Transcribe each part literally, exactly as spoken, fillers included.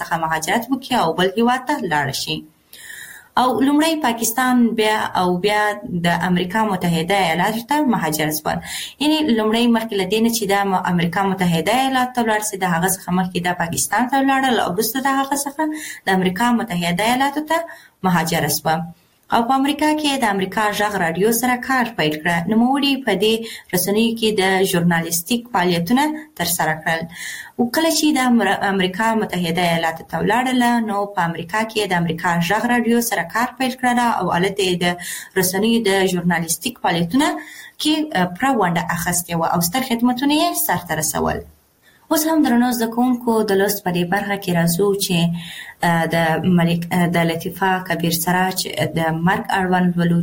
څخه مهاجرت وکړي او بل هیواد ته لاړ شي. او لومړی پاکستان بیا او بیا د امریکا متحده ایالاتو ته مهاجر شول. یعنی لومړی مخکې له دې نه چې د امریکا متحده ایالاتو ته لاړ شي د هغه څخه مخکې د پاکستان ته لاړل او وروسته د هغه څخه د امریکا متحده ایالاتو ته مهاجر شول. او په امریکا کې د امریکا غږ رادیو سره کار پیل کړ. نوموړي په دې رسنیو کې د ژورنالیستیک فعالیتونه ترسره کړل. او کله چې د امریکا متحده ایالاتو ته ولاړل نو په امریکا کې د امریکا غږ رادیو سره کار پیل کړل او البته د رسنیو د ژورنالیستیک فعالیتونه کې پوره ونډه اخیستې وه او ستر خدمتونه یې سرته رسول. اوس هم درنو زده کوونکو د لوست په دې برخه کې راځو چې د ملک د لطیفه کبیر سراج د مرګ اړوند ولو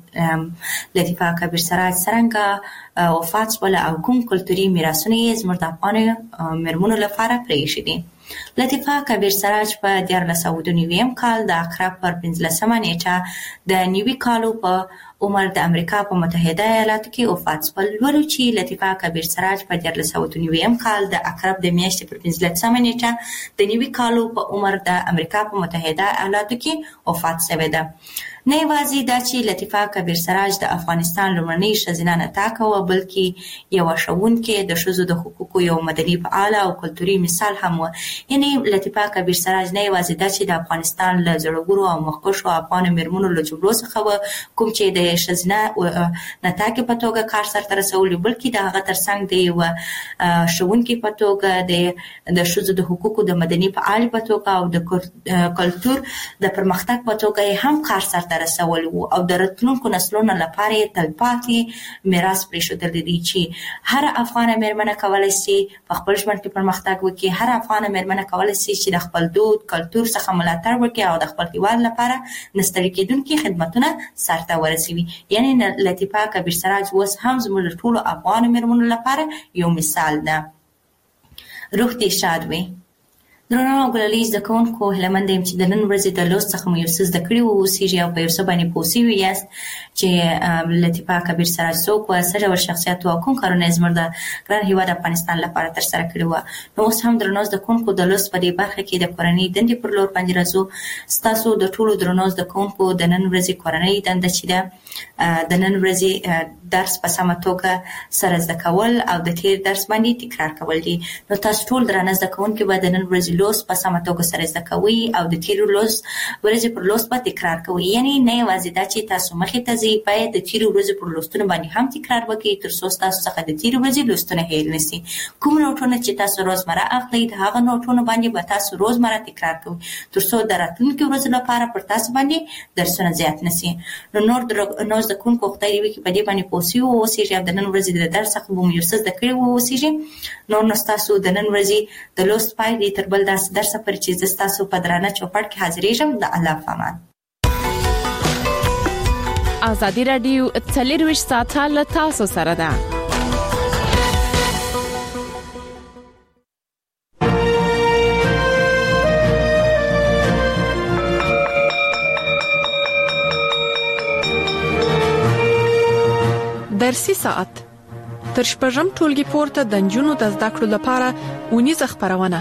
چې لطیفه کبیر سراج څرنګه وفات شول او کوم کلتوري میراثونه یې زموږ د افغانو میرمنو لپاره پرېښي دي. لطیفه کبیر سراج په دیارلس سوه دوه نوي کال د عقرب پر پنځلسمه نیټه د نوي کالو په عمر د امریکا په متحده ایالاتو کې وفات شول. ولو چې لطیفه کبیر سراج په دیارلس سوه دوه نوي کال د عقرب د میاشتې پر پنځلسمه نیټه د نوي کالو په عمر د امریکا په متحده ایالاتو کې وفات شوې ده. نه یوازې دا چې لطیفه کبیر سراج د افغانستان لومړنۍ ښځینه نطاقه وه بلکې یوه ښوونکې د ښځو د حقوقو یو مدني فعاله او کلتوري مثال هم وه. یعنې لطیفه کبیر سراج نه یوازې دا چې د افغانستان له زړورو او مخکښو افغانو میرمنو له جملو څخه وه کوم چې د ښځینه نطاقې په توګه کار سرته رسولي بلکې د هغه ترڅنګ د یوه ښوونکې په توګه د ښځو د حقوقو د مدني فعالې په توګه او د کلتور د پرمختګ په توګه یې هم کار سرته رسول وو او د راتلونکو نسلونو لپاره یې تلپاتې میراث پرېښودلی دی چې هره افغانه میرمنه کولی شي په خپل ژوند کې پرمختګ وکړي. هره افغانه میرمنه کولی شي چې د خپل دود کلتور څخه ملاتړ وکړي او د خپل هېواد لپاره نه ستړي کېدونکي خدمتونه سرته ورسوي. یعنې لطیفه کبیر سراج اوس هم زموږ د ټولو افغانو میرمنو لپاره یو مثال ده. روح دې شاد وي. درنو ګلالي زده کوونکو هیله مند یم چې د نن ورځې د لوست څخه مو یو څه زده کړي واوسیږي او په یو څه باندې پوه شوي یاست چې لطیفه کبیر سراج څوک وه، څه ډول شخصیت وه او کوم کارونه یې زموږ د ګران هېواد افغانستان لپاره ترسره کړي وه. نو اوس هم درنو زده کوونکو د لوست په دې برخه کې د کورنۍ دندې پر لور باندې راځو. ستاسو د ټولو درنو زده کوونکو د نن ورځې کورنۍ دنده چې ده د نن ورځې درس په سمه توګه سره زده کول او د تیر درس باندې تکرار کول دي. نو تاسو ټول درنه زده کوونکي به د نن ورځې لوست په سمه توګه سره زده کوئ او د تیرو لوست ورځې پر لوست به تکرار کوئ. یعنې نه یوازې دا چې تاسو مخې ته ځئ، باید د تیرو ورځې پر لوستونو باندې هم تکرار وکړئ تر څو ستاسو څخه د تیرو ورځې لوستونه هیر نه سي. کوم نوټونه چې تاسو روزمره اخلئ د هغه نوټونو باندې به تاسو روزمره تکرار کوئ تر څو د راتلونکي ورځو لپاره پر تاسو باندې درسونه زیات نه سي. نو نور نو زده کوونکو خدای دې وکړي په دې باندې پوه سوي واوسېږي او د نن ورځې د درس څخه به مو یو څه زده کړي واوسېږي. نور نو ستاسو د نن ورځې د لوست پای دی تر بل داسې درسه پورې چې زه ستاسو په درانه چوپړ کې حاضرېږم. د الله په امان. ازادي راډیو څلرویشت ساعته له تاسو سره ده. درسي ساعت تر شپږم ټولګي پورته د نجونو د زده کړو لپاره ونیزه خبرونه.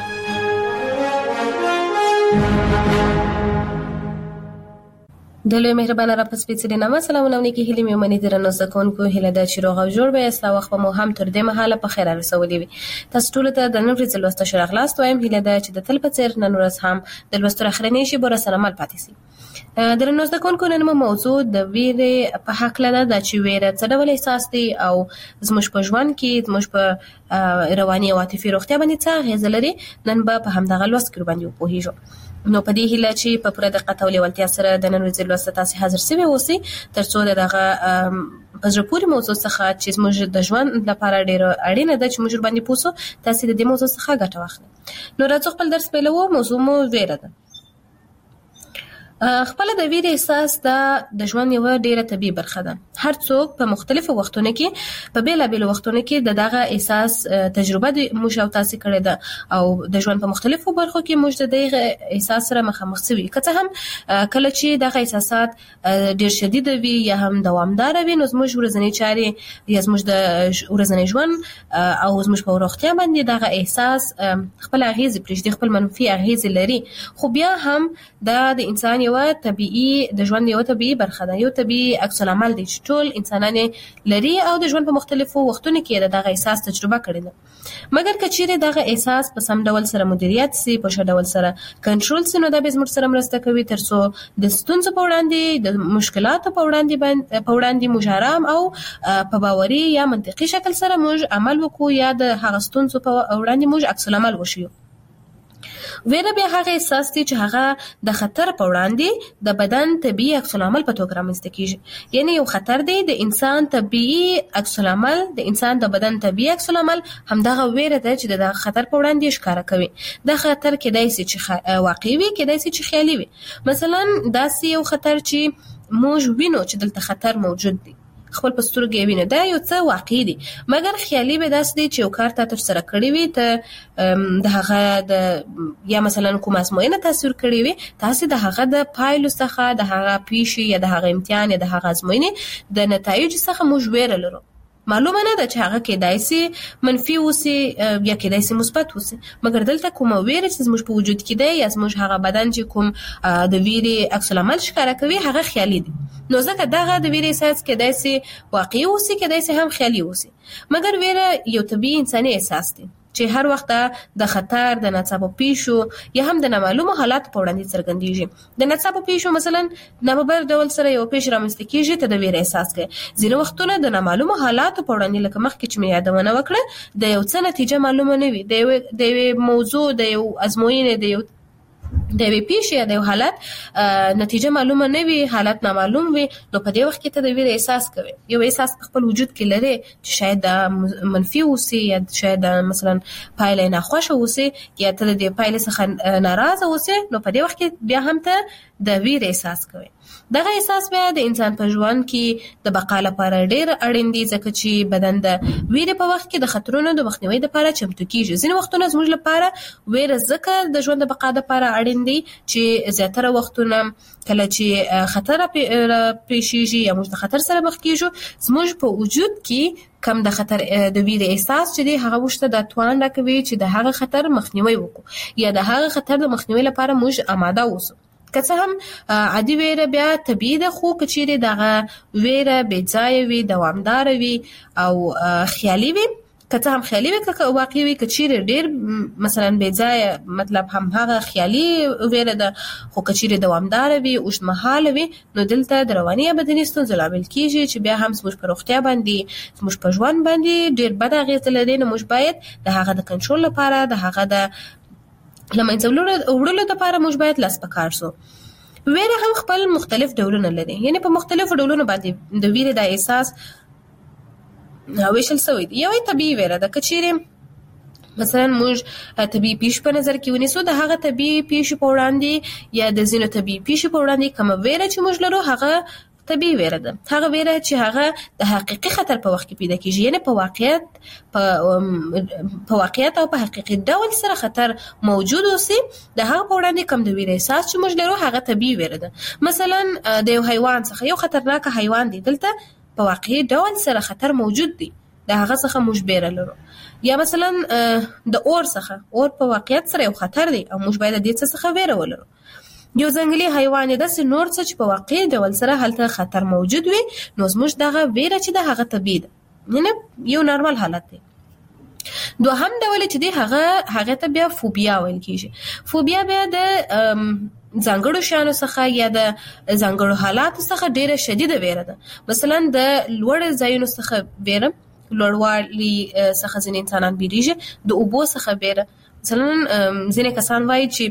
د لوی مهربانه رب سپېڅلې نامه سلامونه نیکی هیلې مې منې درنو زده کوونکو هیله ده چې روغ او جوړ به یاست او وخت به مو هم تر دې مهاله په خیر رسولی وي. تاسو ټولو ته د نن ورځې لوست ښه راغلاست وایم. هیله ده چې د تل په څېر نن ورځ هم د لوستو اخرنۍ شیبو راسره مل پاتې سي. درنو زده کوونکو نن مو موضوع د ویرې په هکله ده، دا چې ویره څه ډول احساس دی او زموږ په ژوند کې زموږ په رواني او عاطفي روغتیا باندې څه اغېزه لري. نن به په همدغه لوست کې باندې وپوهیږو. نو په دې هیله چې په پوره دقت او لیوالتیا سره د نن ورځې لوست تاسو حاضر سوي اوسئ تر څو دغه په زړه پورې موضوع څخه چې موږ د ژوند لپاره ډېره اړینه ده چې موږ باندې پوه سو تاسو د دې موضوع څخه ګټه واخلئ. نو راځو خپل درس پیلوو. موضوع مو ویره ده. خپل د ویرې احساس د ژوند یو ډیره طبيعي برخه ده. هر څوک په مختلفو وختونو کې په بیلابیلو وختونو کې د دغه احساس تجربه د موږ او تاسو کړې ده او د ژوند په مختلفو برخو کې موږ د دغه احساس سره مخامخ شوي. که څه هم کله چې دغه احساسات ډیر شدید وي یا هم دوامدار وي، نو زموږ ورځنی چارې یا زموږ د ورځنی ژوند او زموږ په روغتیا باندې دغه احساس خپل اغیز پرېږدي، خپل منفي اغیز لري. خو بیا هم د انسان یو طبيعي د ژوند یو طبيعي برخه ده، یو طبيعي عکس العمل دی چې ټول انسانان لري او د ژوند په مختلفو وختونو کې دغه احساس تجربه کړی ده. مګر کچېره دغه احساس په سم ډول سره مدیریت سي، په ښه ډول سره کنټرول سي، نو دا به زموږ سره مرسته کوي ترڅو د ستونزو په وړاندې، د مشکلاتو په وړاندې په وړاندې موږ آرام او په باوري یا منطقي شکل سره موږ عمل وکړو یا د هغه ستونزو په وړاندې موږ عکس العمل وشو. ویره بیا هغه احساس دی چې هغه د خطر په وړاندې د بدن طبيعي عکس العمل په توګه رامنځته کیږي. یعنی یو خطر دی د انسان طبيعي عکس العمل، د انسان د بدن طبيعي عکس العمل همدغه ویره ده چې د خطر په وړاندې ښکارا کوي. د خطر کېدای شي چې واقعي وي، کېدای شي چې خیالي وي. مثلا داسې یو خطر چې موږ وینو چې دلته خطر موجود دی، خپل پسترګې ویني، دا یو څه واقعي دي. مګر خیالي به داسې دی چې یو کار ته تر سره کړی وي، ته د هغه د یا مثلا کوم ازموینه تصویر کړی وي، تاسو د هغه د پایلو څخه، د هغه پیښې یا د هغه امتحان یا د هغه ازموینې د نتایج څخه موږ ویره لرو. معلومه نه ده چې هغه کېدای شي منفي وسی یا کېدای شي مثبت وسی، مګر دلته کومه ویره چې زموږ په وجود کې ده یا زموږ هغه بدن چې کوم د ویرې عکس العمل ښکارا کوي هغه خیالي دي. نو ځکه دغه د ویرې احساس کېدای شي واقعي وسی، کېدای شي هم خیالي وسی. مګر ویره یو طبيعي انساني احساس دی چې هر وخت د خطر، د ناڅاپه پیښو یا هم د نامعلومو حالاتو په وړاندې څرګندېږي. د ناڅاپه پیښو مثلا نامبر ډول سره یو پیښه رامنځته کېږي، ته د ویرې احساس کوي. ځینې وختونه د نامعلومو حالاتو په وړاندې لکه مخکې چې مې یادونه وکړه، د یو څه نتیجه معلومه نه وي، د یو د یو موضوع، د یو ازموینې، د یو د یو پیښې یا د یو حالت نتیجه معلومه نه وي، حالت نامعلوم وي، نو په دې وخت کې ته د ویرې احساس کوي. یو احساس په خپل وجود کې لري چې شاید د منفي وسی یا شاید مثلا پایله ناخوښه وسی یا ته د پایله څخه ناراضه وسی، نو په دې وخت کې بیا هم ته د ویرې احساس کوي. دغه احساس بیا د انسان په ژوند کې د بقا لپاره ډېر اړین دی، ځکه چې بدن د ویرې په وخت کې د خطرونو د مخنیوي لپاره چمتو کیږي. ځینې وختونه زموږ لپاره ویره ځکه د ژوند د بقا لپاره اړین دی چې زیاتره وختونه کله چې خطر پیښیږي یا موږ د خطر سره مخ کیږو، زموږ په وجود کې کم د خطر د ویرې احساس چې دی هغه وشته د توان راکوي چې د هغه خطر مخنیوي وکړو یا د هغه خطر د مخنیوي لپاره موږ آماده اوسو. که څه هم عادي ویره بیا طبيعي ده، خو کچېرې دغه ویره بې ځایه وي، دوامداره وي او خیالي وي، که څه هم خیالي وي که واقعي وي، کچېرې ډېر مثلا بې ځایه مطلب هم هغه خیالي ویره ده، خو کچېرې دوامداره وي، اوږدمهاله وي، نو دلته د رواني یا بدني ستونزو لامل کېږي چې بیا هم زموږ په روغتیا باندې، زموږ په ژوند باندې ډېر بد اغېز لري. نو موږ باید د هغه د کنټرول لپاره، د هغه د لمنځه وړلو لپاره موږ باید لاس په کار سو. ویره هم خپل مختلف ډولونه لري، یعنی په مختلفو ډولونو باندې د ویرې د احساس ویشل شوی دی. یوه طبیعي ویره ده، که چیرې مثلا موږ طبیعي پیښې په نظر کې ونیسو، د هغه طبیعي پیښې په وړاندې یا د ځینو طبیعي پیښې په وړاندې کومه ویره چې موږ لرو هغه طبیعي ویره ده. هغه ویره چې هغه د حقیقي خطر په وخت کې پیدا کیږي، یعنی په واقعیت په په واقعیت او په حقیقي ډول سره خطر موجود اوسي، د هغه په وړاندې کوم د ویرې احساس چې موږ لرو هغه طبیعي ویره ده. مثلا د یو حیوان څخه، یو خطرناک حیوان دی، دلته په واقعي ډول سره خطر موجود دی، د هغه څخه موږ بیره لرو. یا مثلا د اور څخه، اور په واقعیت سره یو خطر دی او موږ باید د دې څخه ویره ولرو. یو ځنګلي حیوان داسې نور څه چې په واقعي ډول سره هلته خطر موجود وي، نو زموږ دغه ویره چې د هغه طبیعي ده، یعنی یو نارمل حالت دی. دوهم ډول چې دی هغه هغه ته بیا فوبیا ویل کېږي. فوبیا بیا د ځانګړو شیانو څخه یا د ځانګړو حالاتو څخه ډیره شدیده ویره ده. مثلا د لوړ ځایونو څخه ویره، لوړوالي څخه ځینې انسانان بیریږي، د اوبو څخه ویره. مثلا ځینې کسان وایي چې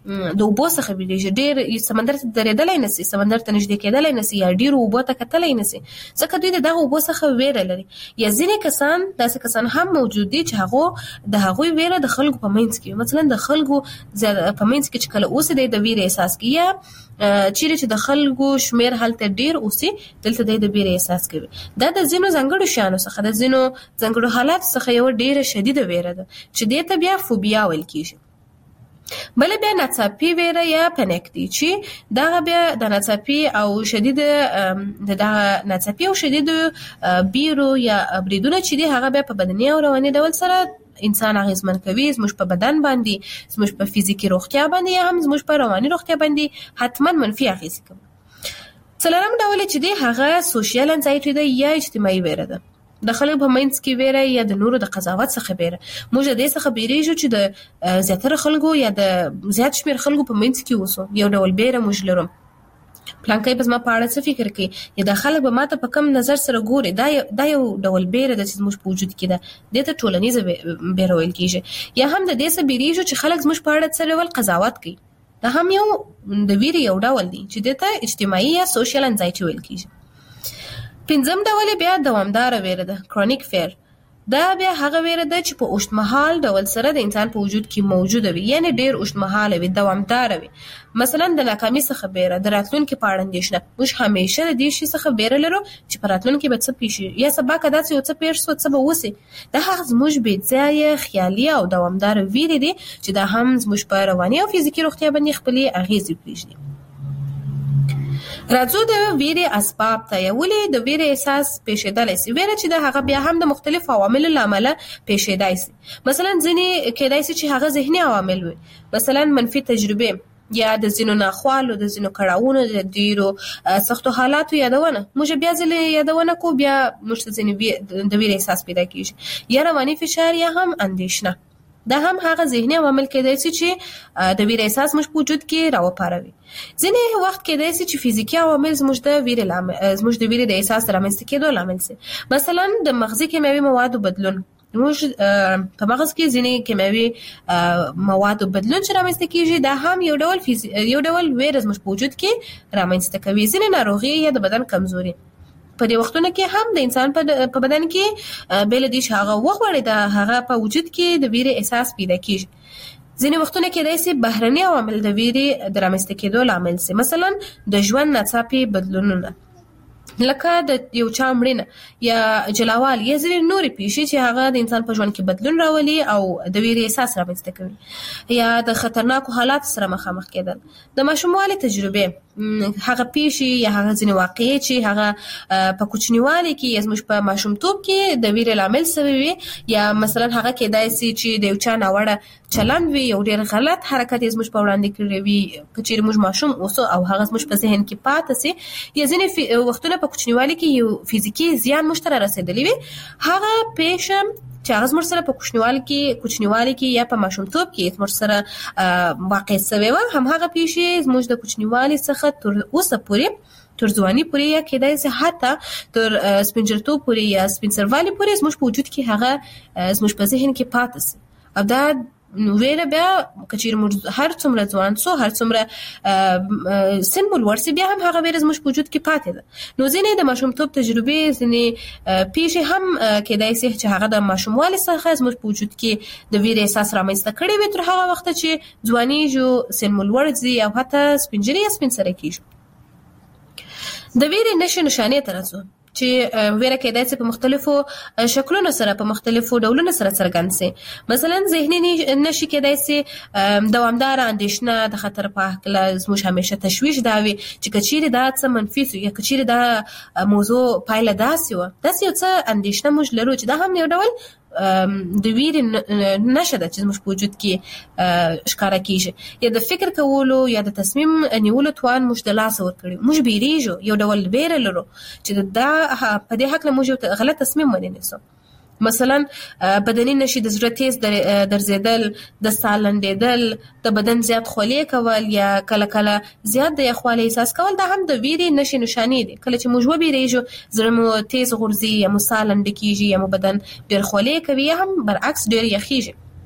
د اوبو څخه بیریږي، ډېر سمندر ته درېدلی نه سي، سمندر ته نږدې کېدلی نه سي، یا ډېرو اوبو ته کتلی نه سي، ځکه دوی د دغه اوبو څخه ویره لري. یا ځینې کسان داسې کسان هم موجود دي چې هغو د هغوی ویره د خلکو په منځ کې، مثلا د خلکو په منځ کې چې کله اوسي دی د ویرې احساس کوي، یا چیرې چې د خلکو شمیر هلته ډېر اوسي دلته دی د ویرې احساس کوي. دا د ځینو ځانګړو شیانو څخه، د ځینو ځانګړو حالاتو څخه یوه ډېره شدیده ویره ده چې دې ته بیا فوبیا ویل کېږي. بله بیا ناڅاپي ویره یا پنیک دی چې دغه بیا د ناڅاپي او شدیده د دغه ناڅاپي او شدیده بیرو یا بریدونه چې دي هغه بیا په بدني او رواني ډول سره انسان اغیزمن کوي، زموږ په بدن باندې، زموږ په فزیکي روغتیا باندې، یا هم زموږ په رواني روغتیا باندې حتما منفي اغیز کوي. څلورم ډول چې دی هغه سوشل انزایټي ده یا اجتماعي ویره ده. د خلکو په منځ کې ویره یا د نورو د قضاوت څخه ویره. موږ د دې څخه بیریږو چې د زیاتره خلکو یا د زیات شمیر خلکو په منځ کې اوسو. یو ډول ویره موږ لرو. پلانکی به زما په اړه څه فکر کوي، یا د خلک به ماته په کم نظر سره ګوري. دا دا یو ډول بیره ده چې زموږ په وجود کې ده، دې ته ټولنیزه بیره ویل کېږي. یا هم د دې څخه بیریږو چې خلک زموږ په اړه څه ډول قضاوت کوي. دا هم یو د ویرې یو ډول دی چې دې ته اجتماعي یا سوشل انزایټي ویل کېږي. پنځم ډول بیا دوامداره ویره ده، کرونیک فیر. دا بیا هغه ویره ده چې په اوږدمهال ډول سره د انسان په وجود کې موجوده وي، یعنی ډېر اوږدمهاله وي، دوامداره وي. مثلا د ناکامۍ څخه ویره، د راتلونکي په اړه اندېښنه. موږ همیشه د دې شي څخه ویره لرو چې په راتلونکي به څه پیښ شي، یا سبا که داسې یو څه پیښ شو څه به وسي. دا هغه زموږ بې ځایه خیالي او دوامداره ویرې دي چې دا هم زموږ په رواني او فزیکي روغتیا باندې خپلې اغېزې پرېږدي. راځو د ویرې اسباب ته. یا ولې د ویرې احساس پیښېدلی سي؟ ویره چې د هغه بیا هم د مختلفو عواملو له امله پیښېدای سي. مثلا ځینې کېدای سي چې هغه ذهني عوامل وي، مثلا منفي تجربې، یا د ځینو ناخوالو، د ځینو کړاوونو، د ډېرو سختو حالاتو یادونه. موږ بیا ځلې یادونه کو، بیا موږ ته ځینې د ویرې احساس پیدا کېږي. یا رواني فشار یا هم اندېښنه. دا هم هغه ذهني عوامل کېدای سي چې د ویرې احساس موږ په وجود کې راوپاروي. ځینې وخت کېدای سي چې فزیکي عوامل زموږ د ویرې زموږ د ویرې د احساس رامنځته کېدو لامل سي. مثلا د مغزي کیمیاوي موادو بدلون. موږ په مغز کې ځینې کیمیاوي موادو بدلون چې رامنځته کېږي، دا هم یو ډول یو ډول ویره زموږ په وجود کې رامنځته کوي. ځینې ناروغي یا د بدن کمزوري په دې وختونو کې هم د انسان په بدن کې بل دي چې هغه وغوړي د هغه په وجود کې د ویرې احساس پیدا کیږي. ځینې وختونه کې داسې بهرني عوامل د ویرې د رامنځته کېدو لامل سي. مثلا د ژوند ناڅاپي بدلونونه، لکه د یو چا مړینه یا جلاوال، یا ځینې نورې پیښې چې هغه د انسان په ژوند کې بدلون راولي او د ویرې احساس رامنځته کوي. یا د خطرناکو حالاتو سره مخامخ کېدل. د ماشوموالي تجربې، هغه پیښې یا هغه ځینې واقعې چې هغه په کوچنیوالي کې یا زموږ په ماشومتوب کې د ویرې لامل سوي وي. یا مثلا هغه کېدای سي چې د یو چا ناوړه چلند وي، یو ډېر غلط حرکت یې زموږ په وړاندې کړی وي، که چېرې موږ ماشوم اوسو او هغه زموږ په ذهن کې پاتې سي. یا ځینې وختونه په کوچنیوالي کې یو فزیکي زیان موږ ته رارسېدلی وي، هغه پیښه چې هغه زموږ سره په کوچنیوالي کې کوچنیوالي کې یا په ماشومتوب کې زموږ سره واقع سوې وه، همهغه پیښې زموږ د کوچنیوالي څخه تر اوسه پورې، تر ځواني پورې، یا کېدای سي حتی تر سپینجرتوب پورې یا سپینسروالي پورې زموږ په وجود کې هغه زموږ په ذهن کې پاتې سي. او دا ویره بیا که چېرې موږ هر څومره ځوان سو، هر څومره سن مو لوړ سي، بیا هم هغه ویره زموږ په وجود کې پاتې ده. نو ځینې د ماشومتوب تجربې، ځینې پیښې هم کېدای سي چې هغه د ماشوموالي څخه زموږ په وجود کې د ویرې احساس رامنځته کړی وي تر هغه وخته چې ځوانېږو، سن مو لوړ ځي او حتی سپین ږیري یا سپین سرې کېږو. د ویرې نښې نښانې ته راځو چې ویره کېدای سي په مختلفو شکلونو سره، په مختلفو ډولونو سره څرګند سي. مثلا ذهني نښې کېدای سي دوامداره اندېښنه د خطر په هکله زموږ همیشه تشویش دا وي چې که چېرې دا څه منفي سو، یا که چېرې دا موضوع پایله داسې وه، داسې یو څه اندېښنه موږ لرو چې دا هم یو ډول د ویرې نښه ده چې زموږ په وجود کې ښکاره کېږي. یا د فکر کولو یا د تصمیم نیولو توان موږ د لاسه ورکړي، موږ بیریږو، یو ډول ویره لرو چې دا په دې هکله موږ یو غلط تصمیم ونیسو. مثلا بدني نښې د زړه تیز درزېدل، د ساه لنډېدل، د بدن زیات خولې کول، یا کله کله زیات د یخوالي احساس کول، دا هم د ویرې نښې نښانې دي. کله چې موږ وبېرېږو، زړه مو تیز غورځي، یا مو ساه لنډه کېږي، یا مو بدن ډېر خولې کوي، یا هم برعکس ډېر یخېږي.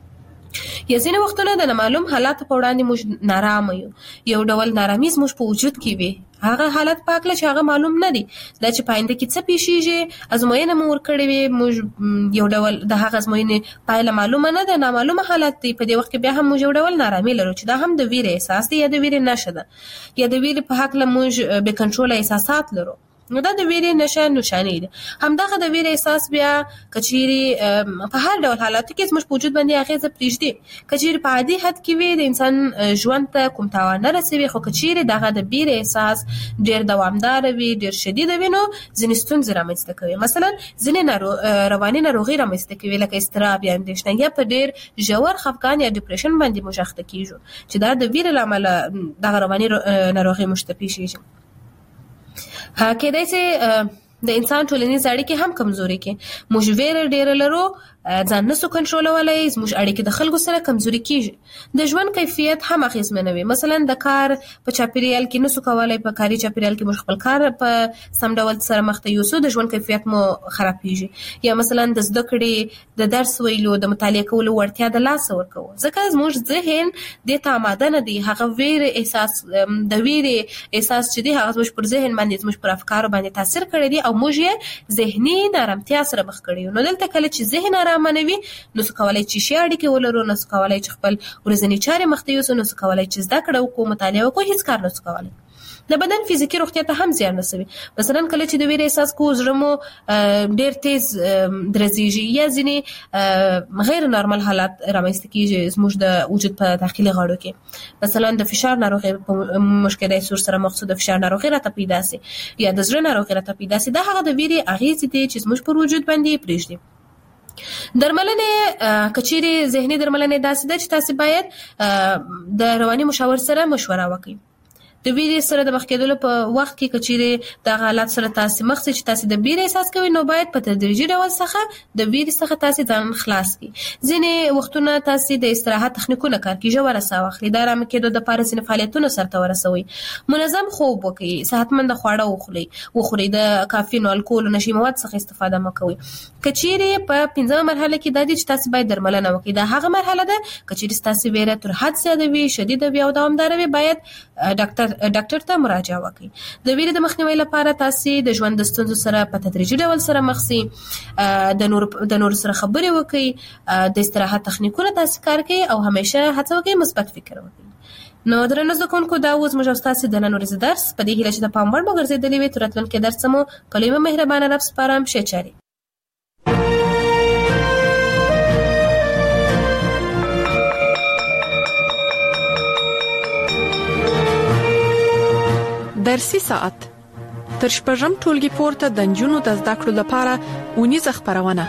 یا ځینې وختونه د نامعلوم حالات په وړاندې موږ نارامه یو یو ډول نارامي زموږ په وجود کې وي هغه حالت پاکله چې هغه معلوم نه دي دا چې پاینده کې څه پیښیږي ازموینه مو ورکړې وي موږ یو ډول د هغه ازموینې پایله معلومه نه ده نامعلومه حالت دی په دې وخت کې بیا هم موږ یو ډول نارامي لرو چې دا هم د ویرې احساس دی یا د ویرې نښه ده یا د ویرې په هکله موږ بې کنټروله احساسات لرو نو دا د ویرې نشه نشانې ده همدغه د ویرې احساس بیا کچېرې په هر ډول حالاتو کې زموږ په وجود باندې اغېزه پرېږدي کچېرې په عادي حد کې وي د انسان ژوند ته کوم تاوان نه رسوي خو کچېرې دغه د ویرې احساس ډېر دوامداره وي ډېر شدید وي نو ځینې ستونزې رامنځته کوي مثلا ځینې رواني ناروغي رامنځته کوي لکه اضطراب یا اندېښنه یا په ډېر ژور خفګان یا ډیپریشن باندې موږ اخته کېږو چې دا د ویرې له امله دغه رواني ناروغي موږ ته پېښېږي ها کېدای شي د انسان ټولنیز اړیکې هم کمزوري کې موږ ویره ډېره لرو ځان نسو کنټرولولای زموږ اړیکې د خلکو سره کمزوري کیږي د ژوند کیفیت هم اغېزمنوي مثلا د کار په چاپیریال کې نسو کولای په کاري چاپیریال کې موږ خپل کار په سم ډول سره مخ ته یوسو د ژوند کیفیت مو خرابېږي یا مثلا د زده کړې د درس ویلو د مطالعه کولو وړتیا د لاس ورکو ځکه زموږ ذهن د ته آماده نه دی هغه ویره احساس د ویره احساس چې دی هغه زموږ پر ذهن باندې زموږ پر افکارو باندې تاثیر کړی دی او موږ یې ذهني نارامتیا سره مخ کړی نو دلته کله چې ذهن منوي نو څه کولای چې شي اړیکې ولرو نو څه کولای چې خپل ورځنی چارې مخ ته یوسو نو څه کولای چې زده کړه وکړو مطالعه وکړو هیڅ کار نه څه کولای د بدن فزیکی روغتیا ته هم زیان رسوي مثلا کله چې د ویرې احساس کوو زړه مو ډېر تیز درزیږي یا ځینې غیر نارمل حالات رامنځته کېږي زموږ د وجود په داخلي غړو کې مثلا د فشار ناروغي په مشکل سور سره مخصوص د فشار ناروغي راته پیدا سي یا د زړه ناروغي راته پیدا سي دا هغه د ویرې اغېز دي چې زموږ پر وجود باندې پرېږدي درملنه کچېرې ذهني درملنه داسې ده چې تاسو باید د رواني مشاور سره مشوره وکړئ د ویرې سره د مخ کېدلو په وخت کې کچېرې د حالات سره تاسو مخ چې تاسو د ویرې احساس کوئ نو باید په تدریجي ډول څخه د ویرې څخه تاسو ځان خلاص کړئ ځینې وختونه تاسو د استراحت تخنیکونه کار کوي ژوره ساه واخلئ د آرام کېدو د پاره ځینې فعالیتونه سرته ورسوي منظم خوب وکړئ صحتمند خواړه وخورئ وخورئ د کافین او الکول او نشي مواد څخه استفاده مه کوئ کچېرې په پنځمه مرحله کې د دې چې تاسو باید درملنه وکړئ دا هغه مرحله ده کچېرې تاسو ویره تر حد زیاته وي شدید وي او دوامدار وي باید ډاکټر ډاکټر ته مراجعه وکړئ د ویرې د مخنیوي لپاره تاسو د ژوند د ستونزو سره په تدریجي ډول سره مخ سئ د نور د نور سره خبرې وکړئ د استراحت تخنیکونه تاسو کار کوي او همیشه هڅه وکړئ مثبت فکر وکړئ نو درنو زده کوونکو دا اوس موږ تاسو د نن ورځې درس په دې هیله چې د پام وړ مو ګرځېدلی وي تر راتلونکي درس مو کلمه مهربانه رب سپارم ښه چاري درسي ساعت تر شپږم ټولګي پورته د نجونو د زده کړو لپاره اونیزه خبرونه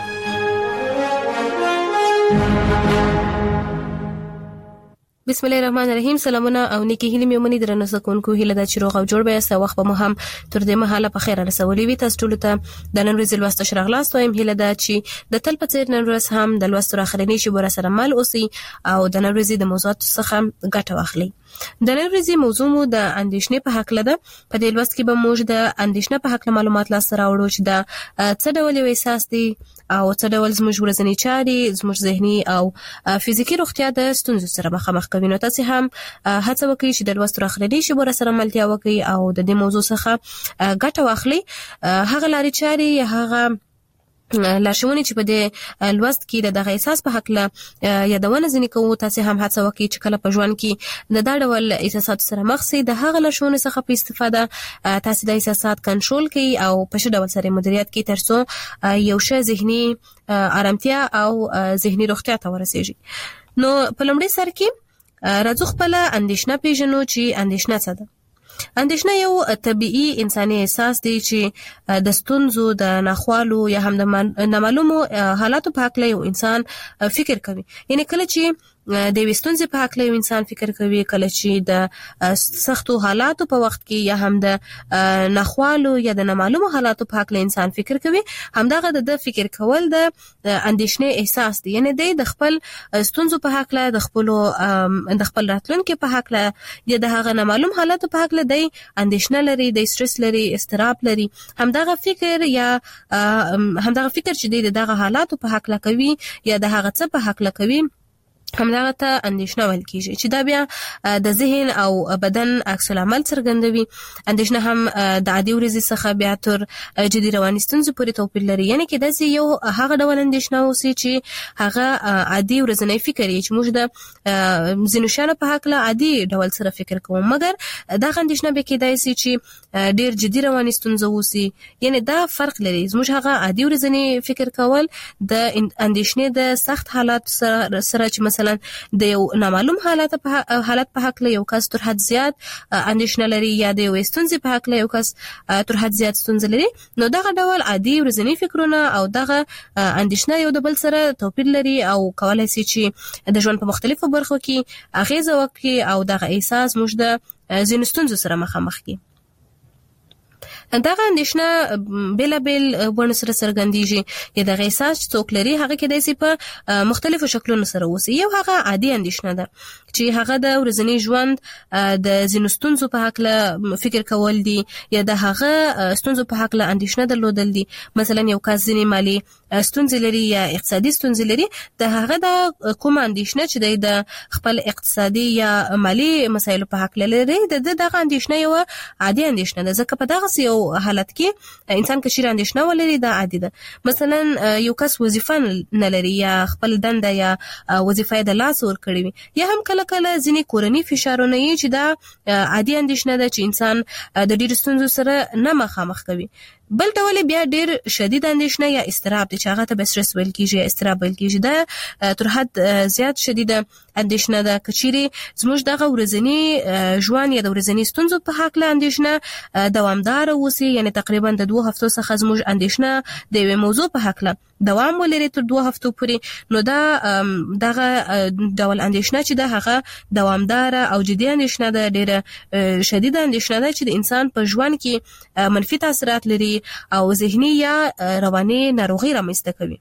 بسم الله الرحمن الرحیم سلامونه او نیکی هیله مې ومني درنه زکونکو هیله د چروغ او جوړ به سه وخت به مو هم تر دې مهاله په خیر رسولي وي تاسو ټول ته د نن ورځې لوست شرغلاست وایم هیله ده چې د تل په څیر نن ورځ هم د لوست راخرنی شي ور سره مل اوسي او د نن ورځې د موضوعات څخه ګټه واخلي د نن ورځې موضوع مو د اندېښنې په حق لده په دې لوست کې به موږ د اندېښنې په حق معلومات لاس راوړو چې دا څه ډول یو احساس دی او څه ډول زموږ ورځنی چارې زموږ ذهني او فزیکی روغتیا د ستونزو سره مخامخ کوي نو تاسو هم هڅه وکړئ چې د لوست راخرنی شي ور سره ملتیا وکړئ او د دې موضوع څخه ګټه واخلئ هغه لارې چارې هغه لارښوونې چې په دې لوست کې د دغه احساس په حق له یادونه ځنې کوو تاسو هم هڅه وکړئ چې کله په ژوند کې د دا ډول احساسات سره مخ شئ د هغه لارښوونې څخه په استفاده تاسو د احساسات کنټرول کړئ او په ښه ډول سره مدیریت کړئ ترڅو یو ښه ذهني آرامتیا او ذهني روغتیا ته ورسیږي نو په لومړي سر کې راځو خپل اندېښنه پیژنو چې اندېښنه څه ده اندېښنه یو طبيعي انساني احساس دی چې د ستونزو د ناخوالو یا هم د نامعلومو حالاتو په اړه یو انسان فکر کوي یعنی کله چې د وستونځ په حق له انسان فکر کوي کله چې د سختو حالاتو په وخت کې یا هم د ناخوالو یا د نامعلومو حالاتو په حق له انسان فکر کوي همدغه د فکر کول د اندېښنې احساس دی یعنی د خپل ستونزو په حق له د خپل د خپل راتلونکو په حق له یا د هغه نامعلوم حالاتو په حق له د اندېښنه لري د استرس لري استراب لري همدغه فکر یا همدغه فکر چې د دغه حالاتو په حق له کوي یا د هغه څه په حق له کوي همدغه ته اندېښنه ویل کیږي چې دا بیا د ذهن او بدن عکس العمل څرګندوي. اندېښنه هم د عادي ورځې څخه بیا تر جدي رواني ستونزو پورې توپیر لري. یعنی کې داسې یو هغه ډول اندېښنه اوسي چې هغه عادي ورځنی فکر یې چې موږ د ځینو شیانو په هکله عادي ډول سره فکر کوو، مګر دا اندېښنه به کېدای شي چې ډېر جدي رواني ستونزه اوسي. یعنی دا فرق لري. زموږ هغه عادي ورځنی فکر کول د اندېښنې د سخت حالات سره سره چې مثلا د یو نامعلوم حالت په حالت په حق له یو کس تر حد زیات اندېښنه لري یا د یو ستونزې په حق له یو کس تر حد زیات ستونزه لري، نو دغه ډول عادي ورځنی فکرونه او دغه اندېښنه یو د بل سره توپیر لري او کولای شي چې د ژوند په مختلفو برخو کې اغیزه وکړي او دغه احساس موږ د ځینو ستونزو سره مخامخ کړي. دغه اندېښنه بیلابیل بڼو سره څرګندېږي. یا دغه احساس چې څوک لري هغه کېدای شي په مختلفو شکلونو سره اوسي. یو هغه عادي اندېښنه ده چې هغه د ورځني ژوند د ځینو ستونزو په هکله فکر کول دي یا د هغه ستونزو په هکله اندېښنه درلودل دي. مثلا یو کس ځینې مالي ستونزې لري یا اقتصادي ستونزې لري، د هغه د کومه اندېښنه چې د خپل اقتصادي یا مالي مسایلو په هکله لري، د دغه اندېښنه یو عادي اندېښنه ده. ځکه په دغه یو حالت کې انسان کشیر اندېښنه ولري دا عادي ده. مثلا یو کس وظیفه نه لري یا خپل دنده یا وظیفه د لاس ور کړی وي، یا هم کله کله ځینې کورني فشارونه یې چې دا عادي اندېښنه ده چې انسان د ډېر ستونزو سره نه مخامخ کوي. بل ډول بیا ډېر شدید اندېښنه یا اضطراب دي چې هغه ته استرس ویل کیږي یا اضطراب ویل کیږي. دا تر حد زیات شدیده اندېښنه ده. کچېرې زموږ دغه ورځنی ژوند یا د ورځنی ستونزو په هکله اندېښنه دوامدار اوسي، یعنی تقریبا د دوه هفتو څخه زموږ اندېښنه د یوې موضوع په هکله دوام ولري تر دوه هفتو پورې، نو دا دغه ډول اندېښنه چې ده هغه دوامدار او جدي اندېښنه ده، ډېره شدیده اندېښنه ده چې د انسان په ژوند کې منفي تاثیرات لري او ذهني یا رواني ناروغي رامنځته کوي.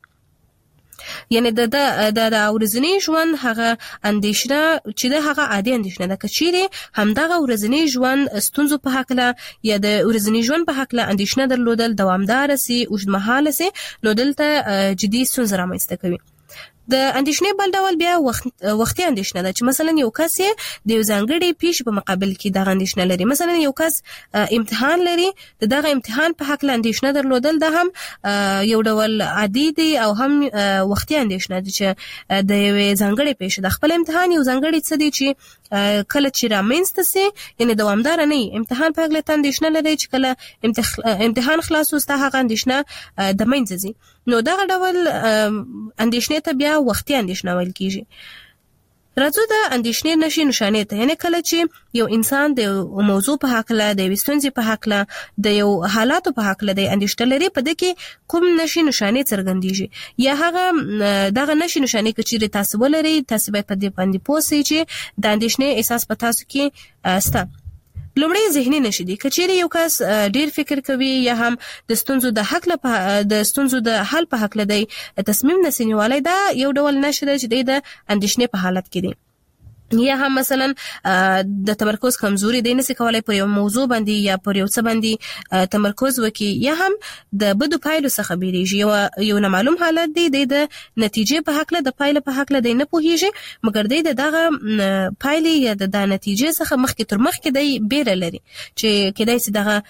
یعنی د د ورځنی ژوند هغه اندېښنه چې ده هغه عادي اندېښنه ده. کچېرې همدغه ورځنی ژوند ستونزو په هکله یا د ورځنی ژوند په هکله اندېښنه درلودل دوامداره سي، اوږدمهاله سي، نو دلته جدي ستونزه رامنځته کوي. د اندېښنې بل ډول بیا وخت وختي اندېښنه ده چې مثلا یو کس د یو ځانګړي پیښې په مقابل کې دغه اندېښنه لري. مثلا یو کس امتحان لري، د دغه امتحان په حق له اندېښنه درلودل دا هم یو ډول عادي دی او هم وختي اندېښنه ده چې د یو ځانګړي پیښې د خپل امتحان یو ځانګړي څه دی چې کله چې رامنځته سي، یعنی دوامدار نه وي. امتحان په حق له اندېښنه لري چې کله امتحان خلاص وسته هغه اندېښنه د منځه ځي، نو دغه ډول اندېښنې ته بیا وختي اندېښنه ویل کیږي. راځو د اندېښنې نښې نښانې ته. یعنی کله چې یو انسان د موضوع په هکله، د یوې ستونزې په هکله، د یو حالاتو په هکله د اندېښنه لري، په دې کې کوم نښې نښانې څرګندېږي یا هغه دغه نښې نښانې که چیرې تاسو ولرئ، تاسو باید په دې باندې پوه شئ چې د اندېښنې احساس په تاسو کې شته. لومړی ذهني نشي دي. کچېرې یو کس ډیر فکر کوي یا هم د ستونزو د حل په د ستونزو د حل په حق لدی تصمیم نسینیوالی، دا یو ډول نشي دی چې د اندېښنې په حالت کې دی. یا هم مثلا د تمرکز کمزوري دی، نسی کولای پر یو موضوع باندې یا پر یو څه باندې تمرکز وکړي، یا هم د بدو پایلو څخه بیریږي. یو یو نامعلوم حالت دی، د نتیجې په حق له د پایلو په حق له دی نه پوهیږي، مګر دی دغه پایلې یا د نتیجې څخه مخکې تر مخکې دی بیره لري چې کېدای شي دغه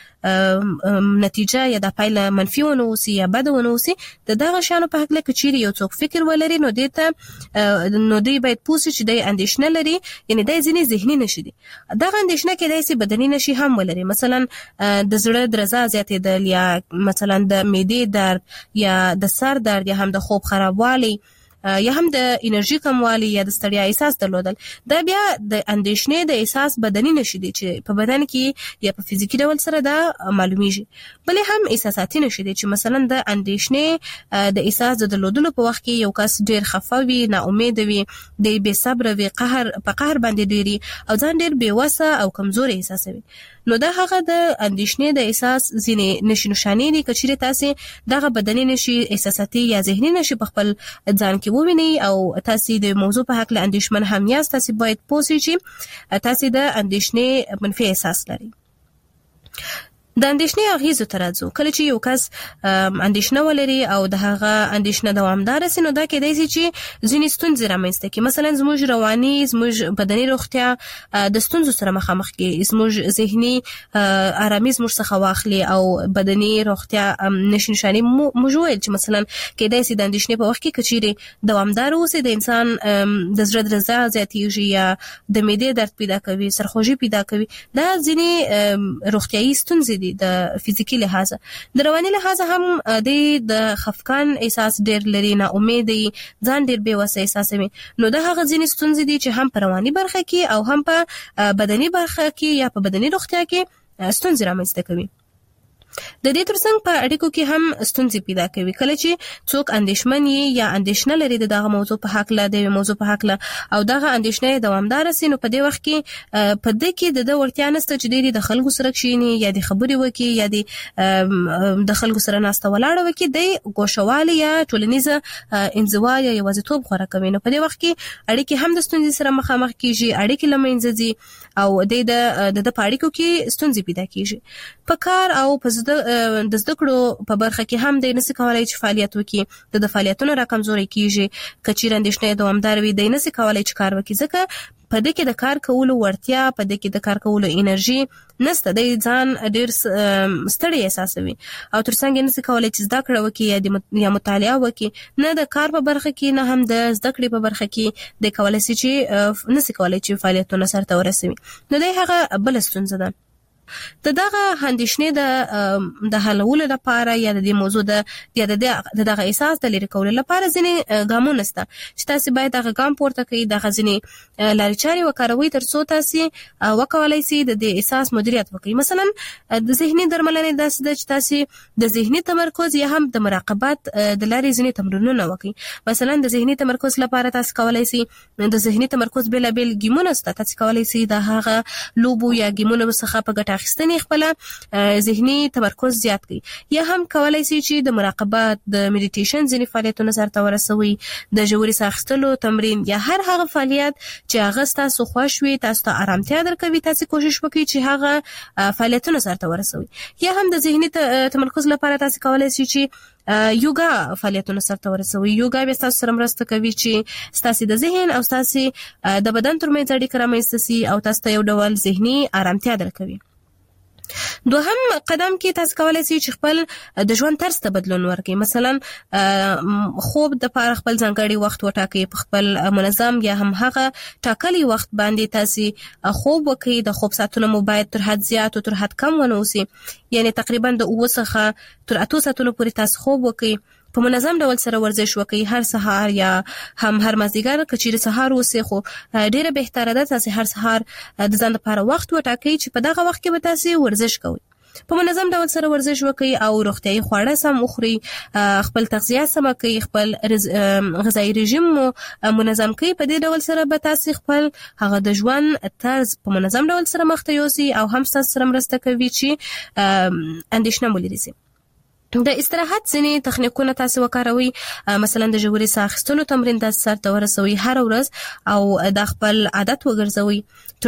نتیجه یا د پایله منفي ونه اوسي یا بده ونه اوسي. د دغه شانو په حق له کچېرې یو څوک فکر ولري، نو دی ته نو دی باید پوه شي چې دی اندېښنه لري، یعنی د ځینې ذهني نشي دي. دغه اندېښنه کېدای شي بدني نشي هم ولري، مثلا د زړه درزا زیاتېدل یا مثلا د معدې درد یا د سر درد یا هم د خوب خرابوالی یا هم د انرژي کموالی یا د ستړیا احساس درلودل. دا بیا د اندېښنې د احساس بدني نشي دي چې په بدن کې یا په فزیکي ډول سره دا معلومیږي. بلې هم احساساتي نشي دي چې مثلا د اندېښنې د احساس د درلودلو په وخت کې یو کس ډیر خفه وي، نا امید وي، د بې صبر وي، قهر په قهر باندې ډیری او ځان ډیر بې وسه او کمزوري احساسوي. نو دا هغه د اندېښنې د احساس ځینې نښې نښانې دي. که چیرې تاسې دغه بدني نښې، احساساتي یا ذهني نښې په خپل ځان کې ووینئ او تاسې د موضوع په هکله اندېښمن هم یاست، تاسې باید پوه شئ چې تاسې د اندېښنې منفي احساس لرئ. د اندېښنې اغیزو ته راځو. کله چې یو کس اندېښنه ولري او د هغه اندېښنه دوامدار سي نو دا کېدای شي چې ځینې ستونزې رامنځته کړي. مثلا زموږ رواني زموږ بدني روغتیا د ستونزو سره مخامخ کړي، زموږ ذهني آرامي زموږ څخه واخلي او بدني روغتیا نشنشاني موږ ویل چې مثلا کېدای شي د اندېښنې په وخت کې کچېرې دوامدار اوسي، د انسان د زړه درزا زیاتېږي یا د معدې درد پیدا کوي، سرخوږي پیدا کوي. دا ځینې روغتیايي ستونزې دي د فزیکي لحاظه. د رواني لحاظه هم د خفقان احساس ډېر لري، نا امیدي، ځان ډېر بې وسه احساسوي. نو دا هغه ځینې ستونزې دي چې هم په رواني برخه کې او هم په بدني برخه کې یا په بدني روغتیا کې ستونزې رامنځته کوي. د دې ترڅنګ په اړیکو کې هم ستونزې پیدا کوي. کله چې څوک اندېښمن یا اندېښنه لري د دغه موضوع په حق له د موضوع په حق له او دغه اندېښنه دوامدار سي نو په دې وخت کې په دې کې د ورتیا نسته چې د خلکو سره کښیني یا د خبرې وکړي یا د خلکو سره ناسته ولاړه وکړي، د ګوښوالي یا ټولنیزه انزوا یا یوازیتوب غوره کوي. نو په دې وخت کې اړیکې هم د ستونزې سره مخامخ کیږي، اړیکې له منځه ځي او د د پاړیکو کې ستونزې پیدا کیږي. په کار او په د زده کړو په برخه کې هم د نسي کولای چې فعالیت وکړي، د فعالیتونو راکمزوري کیږي. کچیر اندېښنه دوامدار وي د نسي کولای چې کار وکړي، ځکه په دې کې د کار کولو ورتیا، په دې کې د کار کولو انرژي نسته، د ځان ډېر ستړی احساسوي او ترڅنګ نسي کولای چې زده کړه وکړي یا مطالعه وکړي. نه د کار په برخه کې نه هم د زده کړې په برخه کې د کولای شي چې نسي کولای چې فعالیتونه سرته ورسوي. نو دا هغه بل ستونزه ده. د دغه اندېښنې د د حلولو لپاره یا د دې موضوع د یا د دغه احساس د لرې کولو لپاره ځینې ګامونه شته چې تاسو باید هغه ګام پورته کړئ، دغه ځینې لارې چارې وکاروئ تر څو تاسو وکولای شئ د دې احساس مدیریت وکړئ. مثلا د ذهني درملنې داسې ده چې تاسو د ذهني تمرکز یا هم د مراقبت د لارې ځینې تمرینونه وکړئ. مثلا د ذهني تمرکز لپاره تاسو کولای شئ د ذهني تمرکز بېلابېل ګیمونه شته، تاسو کولای شئ د هغه لوبو یا ګیمونو څخه په ګټه اخیستنې خپل ذهني تمرکز زیات کړي. یا هم کولای شي چې د مراقبت، د میډیټیشن ځینې فعالیتونه سرته ورسوي، د ژورې ساه اخیستلو تمرین یا هر هغه فعالیت چې هغه ستاسو خوښ وي، تاسو ته آرامتیا درکوي، تاسو کوشش وکړئ چې هغه فعالیتونه سرته ورسوي. یا هم د ذهني تمرکز لپاره تاسو کولای شئ چې یوګا فعالیتونه سرته ورسوي. یوګا به تاسو سره مرسته کوي چې تاسو د ذهن او تاسو د بدن ترمنځ اړیکه رامنځته شي او تاسو ته یو ډول ذهني آرامتیا درکوي. دوهم قدم کې تاسو کولای شئ چې خپل د ژوند طرز ته بدلون ورکړئ. مثلا خوب د لپاره خپل ځانګړي وخت وټاکئ، په خپل منظم یا هم هغه ټاکلي وخت باندې تاسو خوب وکړئ. د خوب ساعتونه مو باید تر حد زیات او تر حد کم ونه اوسي، یعنی تقریبا د اوه څخه تر اته ساعتونو پورې تاسو خوب وکړئ. په منظم ډول سره ورزش وکړئ، هر سهار یا هم هر مازدیګر کچېرې سهار اوسئ، خو ډیره بهتره ده تاسو هر سهار د ځان لپاره وخت وټاکئ چې په دغه وخت کې به تاسو ورزش کوئ. په منظم ډول سره ورزش وکړئ او روغتیايي خواړه سم وخورئ، خپل تغذیه سم کړئ، خپل غذایي رژیم مو منظم کړئ. په دې ډول سره به تاسو خپل هغه د ژوند طرز په منظم ډول سره مخ ته یوسئ او هم تاسو سره مرسته کوي چې اندېښنه مو لرې شي. د استراحت ځینې تخنیکونه تاسو وکاروئ، مثلا د ژورې ساه اخیستلو تمرین تاسو سرته ورسوئ هر ورځ او د خپل عادت وګرځوئ.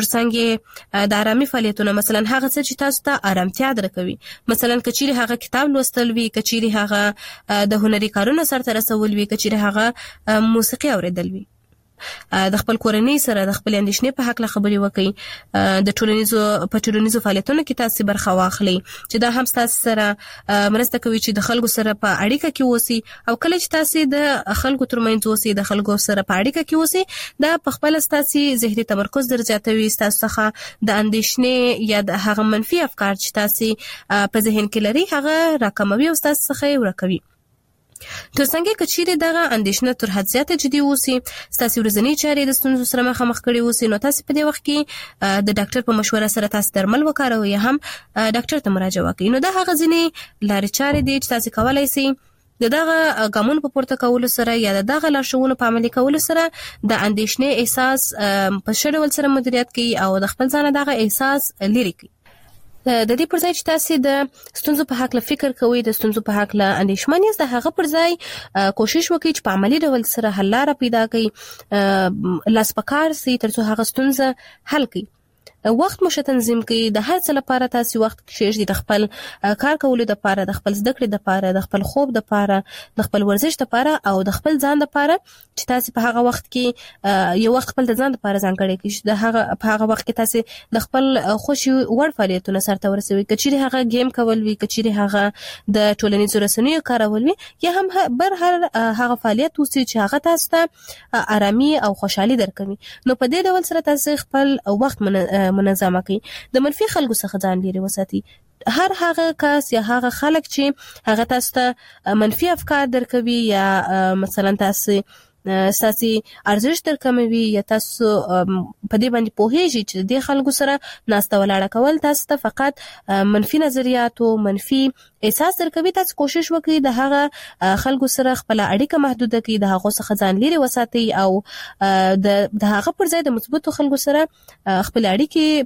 ترڅنګ د آرامي فعالیتونه، مثلا هغه څه چې تاسو ته آرامتیا درکوي، مثلا کچېرې هغه کتاب لوستل وي، کچېرې هغه د هنري کارونو سرته رسول وي، کچېرې هغه موسیقي اوریدل وي. د خپل کورنۍ سره د خپل اندېښنې په حق له خبرې وکړئ. د ټولنیزو په ټولنیزو فعالیتونو کې تاسو برخه واخلئ چې دا هم تاسو سره مرسته کوي چې د خلکو سره په اړیکه کې اوسئ. او کله چې تاسو د خلکو ترمنځ اوسئ، د خلکو سره په اړیکه کې اوسئ، دا په خپل تاسو ذهني تمرکز در زیاتوي، تاسو څخه د اندېښنې یا د هغه منفي افکار چې تاسو په ذهن کې لري هغه راکموي او تاسو څخه یې ورکوي. ترڅنګ کچېرې دغه اندېښنه تر حد زیاته جدي اوسي، تاسو ورځنی چارې د ستونزو سره مخامخ کړي اوسي، نو تاسو په دې وخت کې د ډاکټر په مشوره سره تاسو درمل وکاروئ یا هم ډاکټر ته مراجعه وکړئ. نو دا هغه ځینې لارې چارې دي چې تاسو کولای شئ د دغه ګامونو په پورته کولو سره یا د دغه لارښوونو په عملي کولو سره د اندېښنې احساس په ښه ډول سره مدیریت کړئ او د خپل ځان دغه احساس لرې کړئ. د دې پر ځای چې تاسو د ستونزو په حق له فکر کوئ، د ستونزو په حق له اندېښمن یاست، د هغه پر ځای کوشش وکړئ چې په عملي ډول سره حل لاره پیدا کړئ، لاس په کار سئ تر څو هغه ستونزه حل کړئ. وخت مو تنظیم کړئ. د هر څه لپاره تاسو وخت کښېږدئ، د خپل کار کولو لپاره، د خپل زده کړې لپاره، د خپل خوب لپاره، د خپل ورزش لپاره او د خپل ځان لپاره چې تاسو په هغه وخت کې یو وخت خپل د ځان لپاره ځانګړی کړئ. د هغه په هغه وخت کې تاسو د خپل خوشي وړ فعالیتونه سرته ورسوي، کچېرې هغه گیم کول وي، کچېرې هغه د ټولنیزو رسنیو کارول وي، یا هم بر هر هغه فعالیت وسی چې هغه تاسو ته آرامي او خوشحالي درکوي. نو په دې ډول سره تاسو خپل وخت منظم کړئ. د منفي خلکو څخه ځان لري وساتئ. هر هغه کس یا هغه خلک چې هغه تاسو ته منفي افکار درکوي یا مثلا تاسو ساسي ارزش درکموي یا تاسو په دې باندې پوهیږئ چې د خلکو سره ناسته ولاړه کول تاسو ته فقط منفي نظریات او منفي احساس درکوي، تاسو کوشش وکړئ د هغه خلکو سره خپل اړیکه محدوده کړئ، د هغه څخه ځان لري وساتئ او د د هغه پر ځای د مثبتو خلکو سره خپل اړیکې